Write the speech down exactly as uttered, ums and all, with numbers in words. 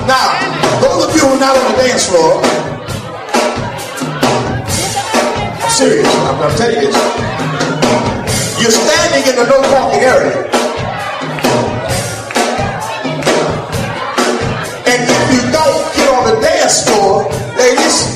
Now, those of you who are not on the dance floor, I'm serious, I'm going to tell you this. You're standing in the no parking area. And if you don't get on the dance floor, ladies,